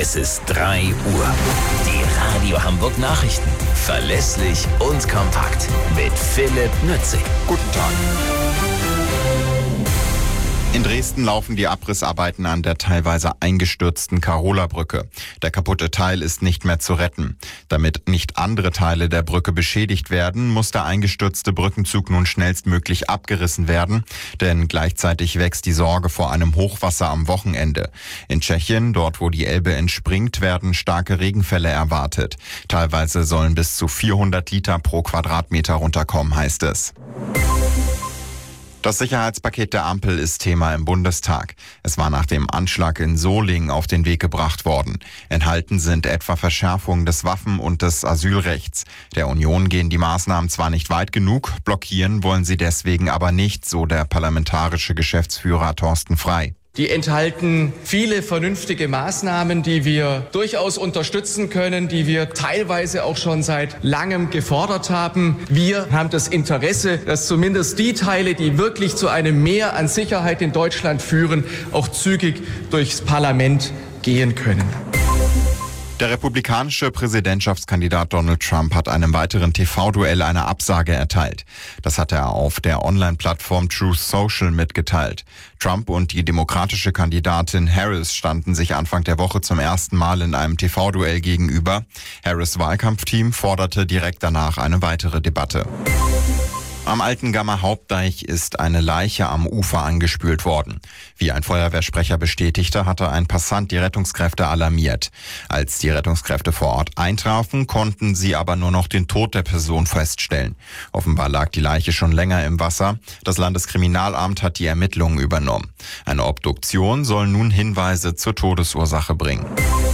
Es ist 3 Uhr. Die Radio Hamburg Nachrichten. Verlässlich und kompakt. Mit Philipp Nützig. Guten Tag. In Dresden laufen die Abrissarbeiten an der teilweise eingestürzten Karola-Brücke. Der kaputte Teil ist nicht mehr zu retten. Damit nicht andere Teile der Brücke beschädigt werden, muss der eingestürzte Brückenzug nun schnellstmöglich abgerissen werden, denn gleichzeitig wächst die Sorge vor einem Hochwasser am Wochenende. In Tschechien, dort wo die Elbe entspringt, werden starke Regenfälle erwartet. Teilweise sollen bis zu 400 Liter pro Quadratmeter runterkommen, heißt es. Das Sicherheitspaket der Ampel ist Thema im Bundestag. Es war nach dem Anschlag in Solingen auf den Weg gebracht worden. Enthalten sind etwa Verschärfungen des Waffen- und des Asylrechts. Der Union gehen die Maßnahmen zwar nicht weit genug, blockieren wollen sie deswegen aber nicht, so der parlamentarische Geschäftsführer Thorsten Frey. Die enthalten viele vernünftige Maßnahmen, die wir durchaus unterstützen können, die wir teilweise auch schon seit langem gefordert haben. Wir haben das Interesse, dass zumindest die Teile, die wirklich zu einem Mehr an Sicherheit in Deutschland führen, auch zügig durchs Parlament gehen können. Der republikanische Präsidentschaftskandidat Donald Trump hat einem weiteren TV-Duell eine Absage erteilt. Das hat er auf der Online-Plattform Truth Social mitgeteilt. Trump und die demokratische Kandidatin Harris standen sich Anfang der Woche zum ersten Mal in einem TV-Duell gegenüber. Harris' Wahlkampfteam forderte direkt danach eine weitere Debatte. Am Altengammer Hauptdeich ist eine Leiche am Ufer angespült worden. Wie ein Feuerwehrsprecher bestätigte, hatte ein Passant die Rettungskräfte alarmiert. Als die Rettungskräfte vor Ort eintrafen, konnten sie aber nur noch den Tod der Person feststellen. Offenbar lag die Leiche schon länger im Wasser. Das Landeskriminalamt hat die Ermittlungen übernommen. Eine Obduktion soll nun Hinweise zur Todesursache bringen.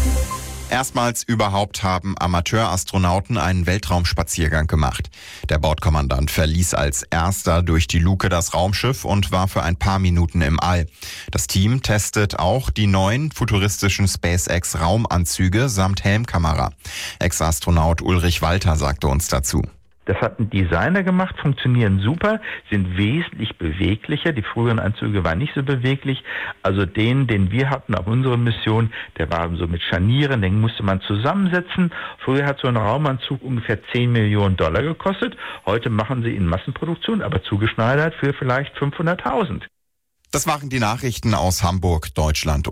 Erstmals überhaupt haben Amateurastronauten einen Weltraumspaziergang gemacht. Der Bordkommandant verließ als erster durch die Luke das Raumschiff und war für ein paar Minuten im All. Das Team testet auch die neuen futuristischen SpaceX-Raumanzüge samt Helmkamera. Ex-Astronaut Ulrich Walter sagte uns dazu. Das hat ein Designer gemacht, funktionieren super, sind wesentlich beweglicher. Die früheren Anzüge waren nicht so beweglich. Also den wir hatten auf unserer Mission, der war so mit Scharnieren, den musste man zusammensetzen. Früher hat so ein Raumanzug ungefähr 10 Millionen Dollar gekostet. Heute machen sie in Massenproduktion, aber zugeschneidert für vielleicht 500.000. Das waren die Nachrichten aus Hamburg, Deutschland.